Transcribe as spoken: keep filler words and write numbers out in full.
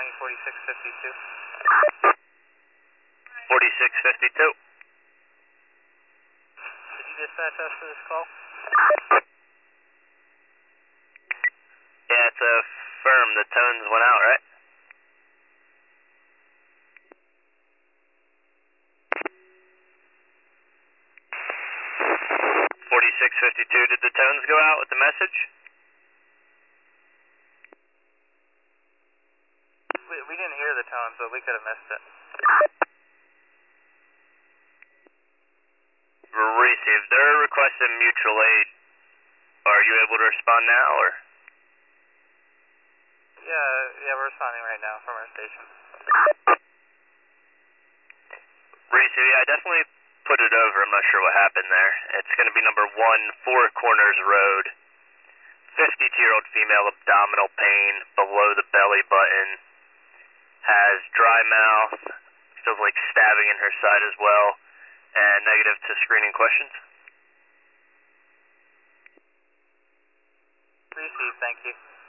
calling you forty-six fifty-two. forty-six fifty-two. Did you dispatch us for this call? Yeah, it's a firm. The tones went out, right? forty-six fifty-two, did the tones go out with the message? We, we didn't hear the tones, but we could have missed it. Received. They're requesting mutual aid. Are you able to respond now, or? Yeah, yeah, we're responding right now from our station. Receive, yeah, I definitely put it over. I'm not sure what happened there. It's going to be number one, Four Corners Road. fifty-two-year-old female, abdominal pain below the belly button. Has dry mouth. Feels like stabbing in her side as well. And negative to screening questions. Received, thank you.